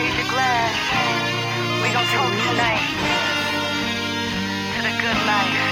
raise your glass. We gon' toast tonight to the good life.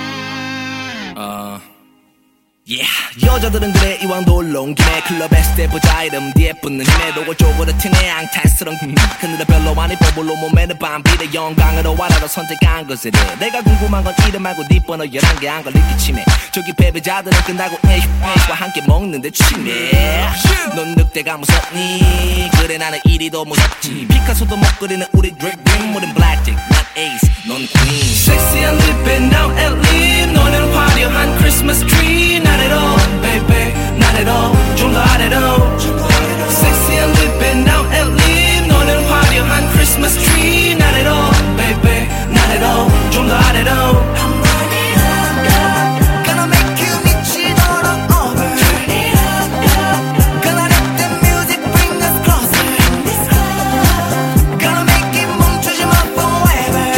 Yeah. 여자들은 그래 이왕 놀러 온 김에 클럽에서 때 보자 이름 뒤에 붙는 힘에 도고 쪼그라티네 앙탈스런 그늘에 별로 안 이뻐 물로 몸매는 밤비례 영광으로 와라로 선택한 것이래. 내가 궁금한 건 이름 말고 네 번호 11개 안 걸리기 치매. 저기 패배자들은 끝나고 에이와 함께 먹는데 치매. 넌 늑대가 무섭니? 그래 나는 이리 더 무섭지. 피카소도 못 그리는 우리 드랙 빅물은 블랙잭 not ace 넌 queen. Sexy and living now and live. 너는 화려한 크리스마스 트리. Not at all, baby, not at all. 좀 더 아래로. Sexy and living now and live. 너는 화려한 Christmas tree. Not at all, baby, not at all. 좀 더 아래로. Gonna make you 미치도록 over. Gonna let the music bring us closer. Gonna make it 멈추지 마 forever.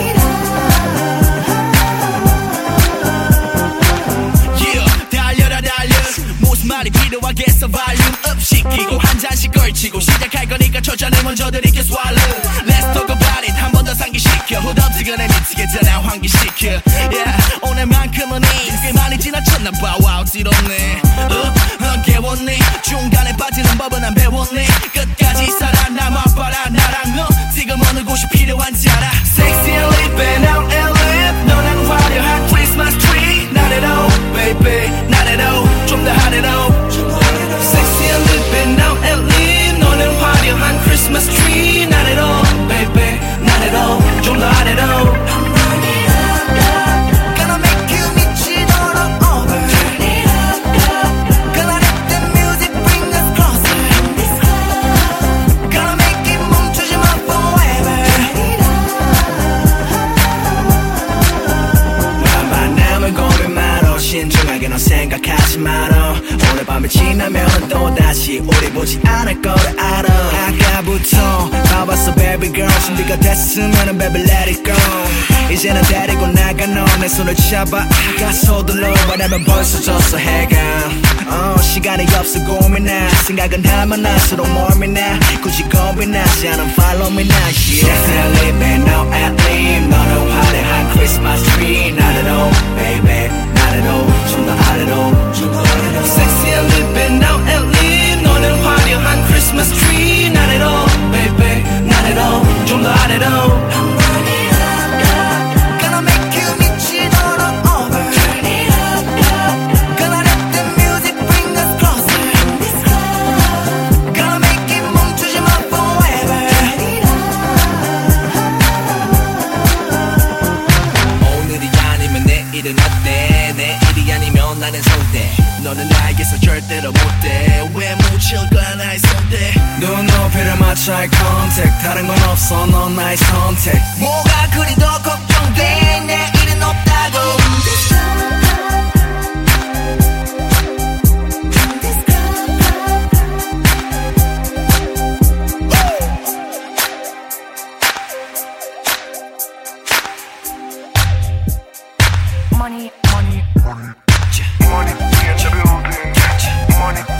무슨 말이 필요하겠어. 볼륨 업 시키고 한 잔씩 걸치고 시작할 거니까 첫 잔을 먼저 드릴게 swallow. Let's talk about it. 한 번 더 상기시켜. 후덥지근해 미치겠잖아 환기시켜. Yeah 오늘만큼은 꽤 많이 지나쳤나 봐. 와우 지럽네. 깨웠네. 중간에 빠지는 법은 안 배웠네. 끝까지 살아남아 봐라 나랑 너 지금 어느 곳이 필요한지 알아. Sexy and living out and live. 너는 화려한 Christmas tree. Not at all baby not at all. 좀 더 아래로. Sexy and living out and live. 너는 화려한 Christmas tree. Not at all baby not at all. 좀 더 아래로. Gonna make you 미치도록 over. Gonna let the music bring us closer. Gonna make it 멈추지 마 forever. 만남을 고민 말어. 신중하게 넌 생각하지 말어. 오늘 밤이 지나면 또다시 우리 보지 않을 거를 알아. 아까부터 봐봤어 baby girl. 준비가 됐으면 baby let it go. 이제는 데리고 나가 너 내 손을 잡아. 아까 서둘러 말하면 벌써 졌어 해가. 시간이 없어 고민해. 생각은 하면 할수록 멀미나. 굳이 겁이 나지 않은 follow me now yeah. Sexy and living now and live. 너는 화려한 Christmas tree. Not at all baby not at all. 좀 더 아래로. Sexy and living now and live. 너는 화려한 Christmas tree. Not at all baby not at all. 좀 더 아래로. Gonna make you 미치도록 over. Gonna let the music bring us closer. Gonna make it 멈추지 마 forever. 오늘이 아니면 내일은 어때. 내일이 아니면 나는 선택. 너는 나에게서 절대로 못돼. 왜 묻힐 거야 나의 선택. 눈높이를 맞춰 eye contact. 다른 건 없어 넌 나의 선택. 뭐가 그리 더 걱정돼. 내일은 없다고. Money, money, money in the building. Money.